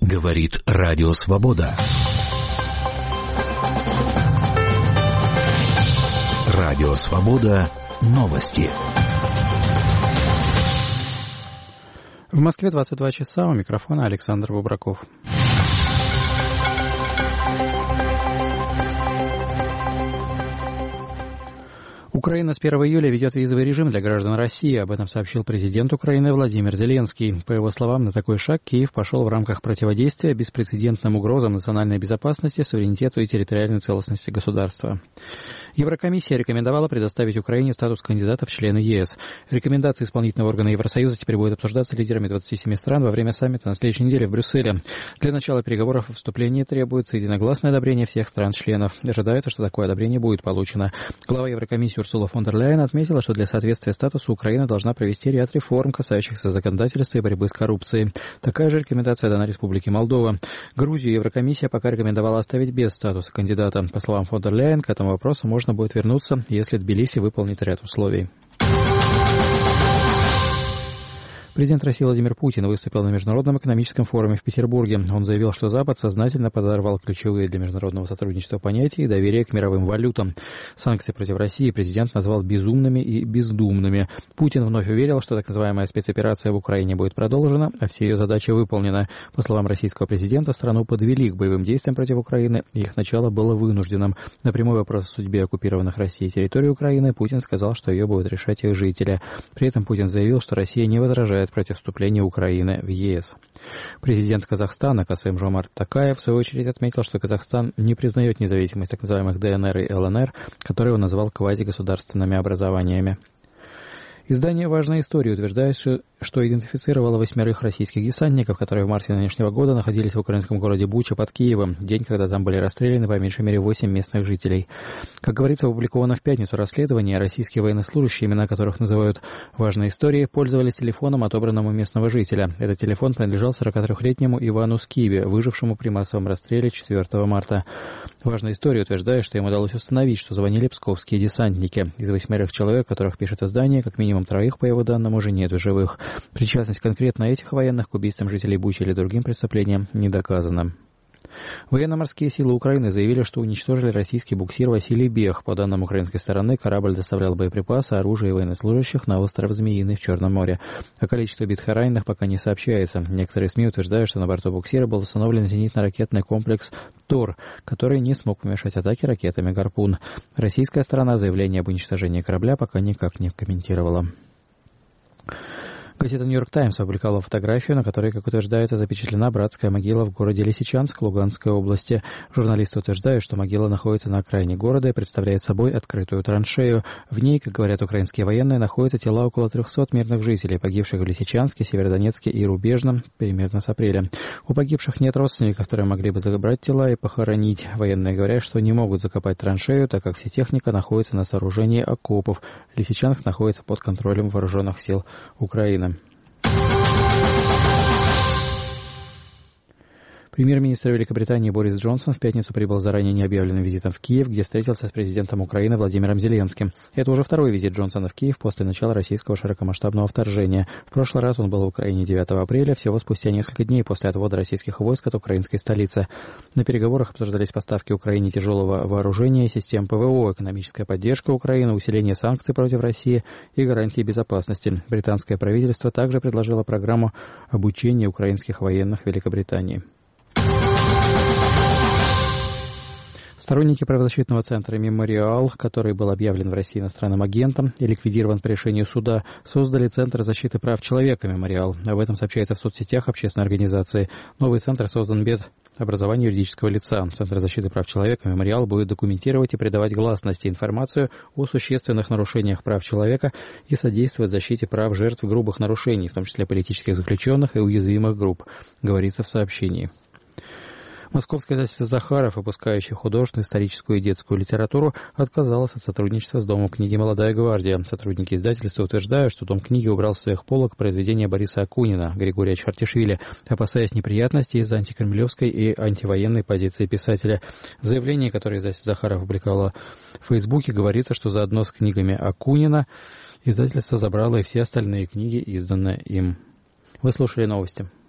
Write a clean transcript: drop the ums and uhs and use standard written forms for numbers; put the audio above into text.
Говорит Радио Свобода. Радио Свобода. Новости. В Москве 22 часа. У микрофона Александр Бубраков. Украина с 1 июля ведет визовый режим для граждан России. Об этом сообщил президент Украины Владимир Зеленский. По его словам, на такой шаг Киев пошел в рамках противодействия беспрецедентным угрозам национальной безопасности, суверенитету и территориальной целостности государства. Еврокомиссия рекомендовала предоставить Украине статус кандидата в члены ЕС. Рекомендации исполнительного органа Евросоюза теперь будут обсуждаться лидерами 27 стран во время саммита на следующей неделе в Брюсселе. Для начала переговоров о вступлении требуется единогласное одобрение всех стран-членов. Ожидается, что такое одобрение будет получено. Глава Еврокомиссии Урсула фон дер Ляйен отметила, что для соответствия статусу Украина должна провести ряд реформ, касающихся законодательства и борьбы с коррупцией. Такая же рекомендация дана Республике Молдова. Грузию Еврокомиссия пока рекомендовала оставить без статуса кандидата. По словам фон дер Ляйен, к этому вопросу можно будет вернуться, если Тбилиси выполнит ряд условий. Президент России Владимир Путин выступил на Международном экономическом форуме в Петербурге. Он заявил, что Запад сознательно подорвал ключевые для международного сотрудничества понятия и доверие к мировым валютам. Санкции против России президент назвал безумными и бездумными. Путин вновь уверил, что так называемая спецоперация в Украине будет продолжена, а все ее задачи выполнены. По словам российского президента, страну подвели к боевым действиям против Украины, и их начало было вынужденным. На прямой вопрос о судьбе оккупированных Россией территорий Украины Путин сказал, что ее будут решать их жители. При этом Путин заявил, что Россия не возражает против вступления Украины в ЕС. Президент Казахстана Касым-Жомарт Токаев в свою очередь отметил, что Казахстан не признает независимость так называемых ДНР и ЛНР, которые он назвал квазигосударственными образованиями. Издание «Важная история» утверждает, что идентифицировало 8 российских десантников, которые в марте нынешнего года находились в украинском городе Буча под Киевом, день, когда там были расстреляны по меньшей мере 8 местных жителей. Как говорится, опубликовано в пятницу расследование, российские военнослужащие, имена которых называют «Важной историей», пользовались телефоном, отобранным у местного жителя. Этот телефон принадлежал 43-летнему Ивану Скибе, выжившему при массовом расстреле 4 марта. «Важная история» утверждает, что им удалось установить, что звонили псковские десантники. Из 8 человек, которых пишет издание, как минимум 3, по его данным, уже нет в живых. Причастность конкретно этих военных к убийствам жителей Бучи или другим преступлениям не доказана. Военно-морские силы Украины заявили, что уничтожили российский буксир «Василий Бех». По данным украинской стороны, корабль доставлял боеприпасы, оружие и военнослужащих на остров Змеиный в Черном море. О количестве убитых и раненых пока не сообщается. Некоторые СМИ утверждают, что на борту буксира был установлен зенитно-ракетный комплекс «Тор», который не смог помешать атаке ракетами «Гарпун». Российская сторона заявление об уничтожении корабля пока никак не комментировала. Газета «Нью-Йорк Таймс» опубликовала фотографию, на которой, как утверждается, запечатлена братская могила в городе Лисичанск Луганской области. Журналисты утверждают, что могила находится на окраине города и представляет собой открытую траншею. В ней, как говорят украинские военные, находятся тела около 300 мирных жителей, погибших в Лисичанске, Северодонецке и Рубежном примерно с апреля. У погибших нет родственников, которые могли бы забрать тела и похоронить. Военные говорят, что не могут закопать траншею, так как вся техника находится на сооружении окопов. Лисичанск находится под контролем вооруженных сил Украины. Премьер-министр Великобритании Борис Джонсон в пятницу прибыл с заранее необъявленным визитом в Киев, где встретился с президентом Украины Владимиром Зеленским. Это уже второй визит Джонсона в Киев после начала российского широкомасштабного вторжения. В прошлый раз он был в Украине 9 апреля, всего спустя несколько дней после отвода российских войск от украинской столицы. На переговорах обсуждались поставки Украине тяжелого вооружения, систем ПВО, экономическая поддержка Украины, усиление санкций против России и гарантии безопасности. Британское правительство также предложило программу обучения украинских военных в Великобритании. Сторонники правозащитного центра «Мемориал», который был объявлен в России иностранным агентом и ликвидирован по решению суда, создали Центр защиты прав человека «Мемориал». Об этом сообщается в соцсетях общественной организации. Новый центр создан без образования юридического лица. Центр защиты прав человека «Мемориал» будет документировать и придавать гласности информацию о существенных нарушениях прав человека и содействовать защите прав жертв грубых нарушений, в том числе политических заключенных и уязвимых групп, говорится в сообщении. Московское издательство «Захаров», выпускающее художественную, историческую и детскую литературу, отказалось от сотрудничества с Домом книги «Молодая гвардия». Сотрудники издательства утверждают, что Дом книги убрал с своих полок произведения Бориса Акунина, Григория Чхартишвили, опасаясь неприятностей из-за антикремлевской и антивоенной позиции писателя. В заявлении, которое издательство «Захаров» опубликовало в Фейсбуке, говорится, что заодно с книгами Акунина издательство забрало и все остальные книги, изданные им. Вы слушали новости.